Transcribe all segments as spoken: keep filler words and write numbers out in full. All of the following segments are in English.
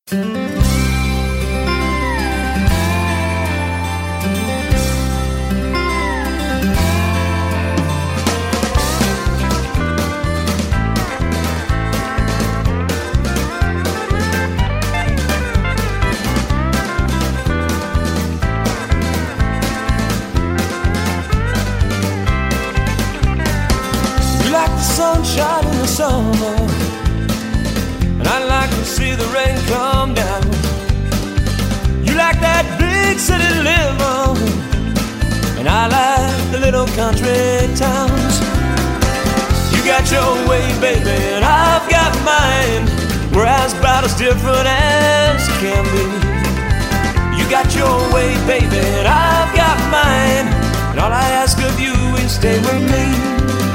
Sunshine in the summer, and I like to see the rain come down. You like that big city living, and I like the little country towns. You got your way, baby, and I've got mine. We're as about as different as can be. You got your way, baby, and I've got mine, and all I ask of you is stay with me.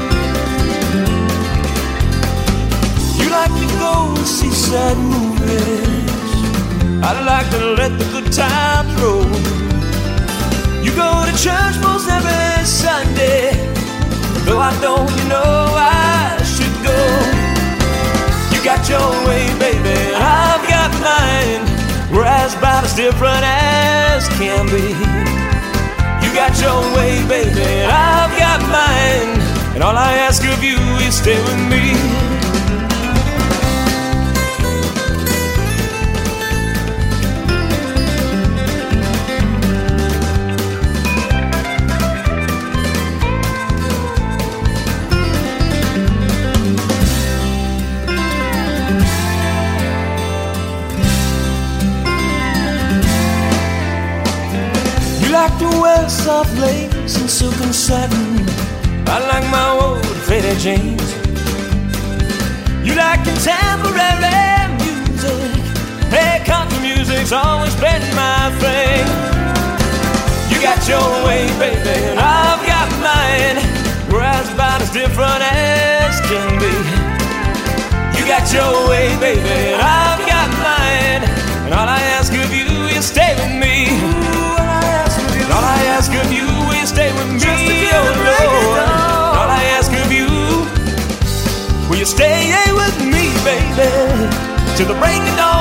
You like to go see sad movies, I like to let the good times roll. You go to church most every Sunday, though I don't, you know I should go. You got your way, baby, I've got mine. We're as about as different as can be. You got your way, baby, I've got mine, and all I ask of you is stay with me. Like to wear soft lace and silk and satin, I like my old faded jeans. You like contemporary music, hey, country music's always been my thing. You got your way, baby, and I've got mine. We're as about as different as can be. You got your way, baby, and I've got mine, and all I ask of you is stay with me. All I ask of you is stay with me, just to oh Lord. All I ask of you, will you stay with me, baby, till the break of dawn?